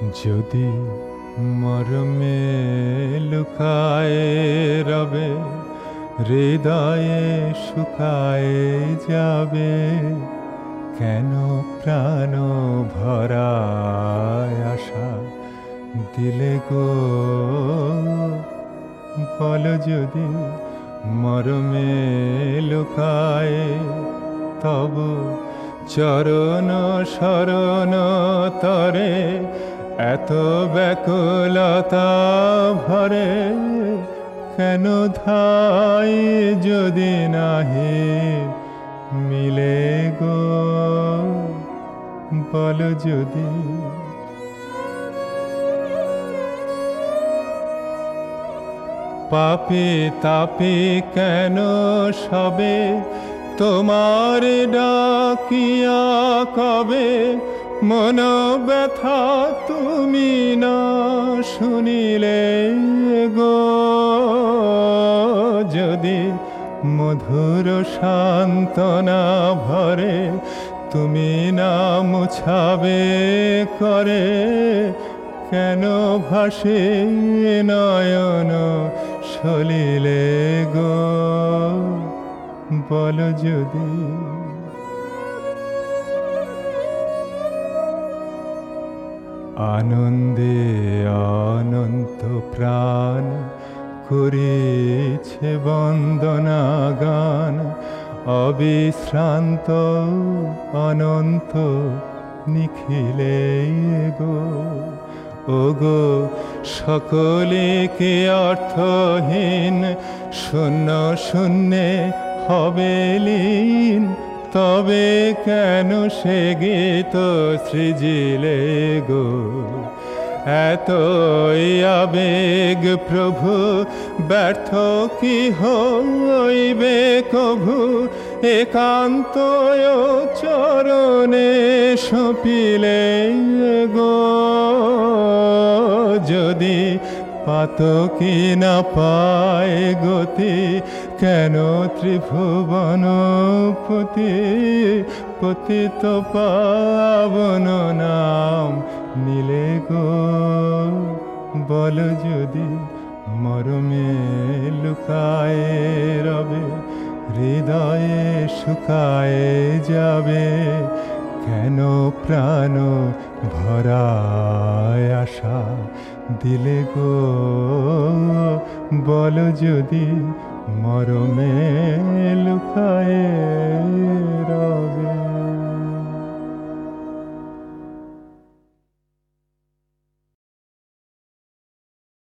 যদি মরমে লুকায় রবে, হৃদয়ে শুকায় যাবে, কেন প্রাণ ভরায় আশা দিলে গো? বল যদি মরমে লুকায় তব চরণ শরণ তরে এত ব্যাকুলতা ভরে, কেন ধাই যদি নাহি মিলে গো? বল যদি পাপে তাপে কেন সবে তোমার ডাকিয়া কবে, মন ব্যথা তুমি না শুনিলে গো? যদি মধুর সান্ত্বনা ভরে তুমি না মুছাবে করে, কেন ভাসে নয়ন সলিলে গো? বল যদি আনন্দে অনন্ত প্রাণ করেছে বন্দনা গান, অবিশ্রান্ত অনন্ত নিখিলে গো। ওগো সকলে কে অর্থহীন শূন্য শূন্যে হবে লীন, তবে কেন সে গীত সৃজিলে গো? এতই আবেগ প্রভু ব্যর্থ কি হইবে কভু, একান্ত চরণে সপিলে গো। যদি পাতকি না পায় গতি, কেন ত্রিভুবন পতি পতিত পাবন নাম নিলে গো? বল যদি মরমে লুকায় রবে, হৃদয়ে শুকায় যাবে, কেন প্রাণ ভরায় আশা দিলে গো? বল যদি মরমে লুকায় রবে।